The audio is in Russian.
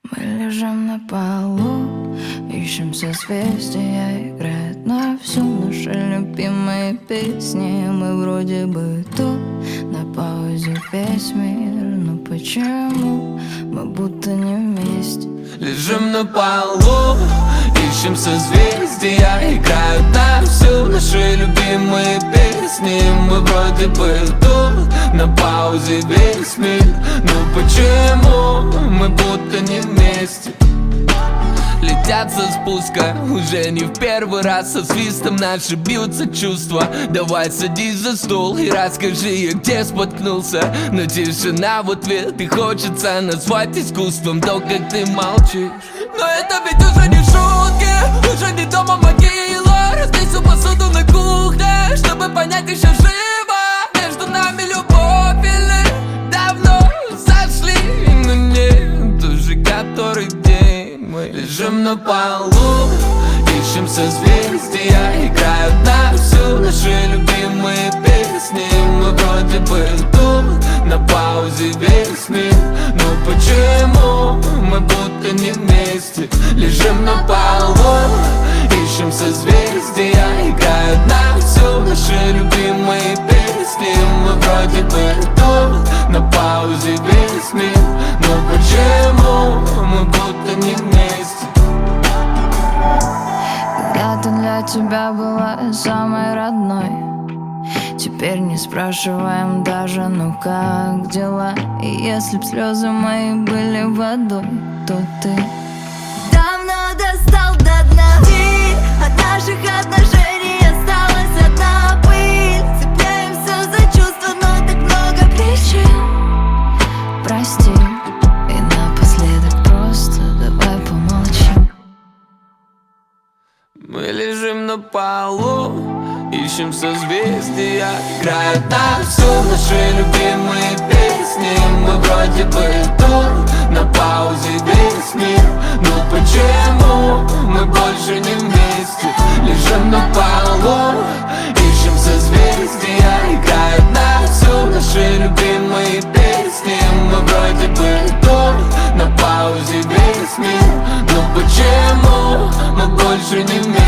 Мы лежим на полу, ищем созвездия, играет на всю наши любимые песни. Мы вроде бы тут, на паузе весь мир. Но почему мы будто не вместе? Лежим на полу, ищем созвездия, играют на всю наши любимые песни. Мы вроде бы тут, на паузе весь мир. Но почему мы будто не вместе? Летят со спуска, уже не в первый раз. Со свистом наши бьются чувства. Давай садись за стол и расскажи, где споткнулся. Но тишина в ответ, и хочется назвать искусством то, как ты молчишь. Но это ведь уже не шутки, уже не дома могила. Разбей всю посуду на кухне, чтобы понять, еще живо. Между нами любовь или давно сошли. Но нет, уже который день мы лежим на полу, ищем созвездия, играют на всю наши любимые песни. Мы вроде бы тут, на паузе весь мир. Но почему мы будто не вместе? Лежим на полу, ищем созвездия, играют на всю наши любимые песни. Мы вроде бы тут, на паузе весь мир. Но почему мы будто не вместе? Когда-то для тебя была самой родной, теперь не спрашиваем даже, ну как дела? И если б слезы мои были водой, то ты давно достал до дна. Ты от наших отношений осталась одна пыль. Цепляемся за чувства, но так много причин. прости. И напоследок просто давай помолчим. Мы лежим на полу, ищем созвездия, играют на всю наши любимые песни. Мы вроде бы тут, на паузе весь мир. Но почему мы больше не вместе? Лежим на полу, ищем созвездия, играют на всю наши любимые песни. Мы вроде бы тут, на паузе весь мир. Но почему мы больше не вместе?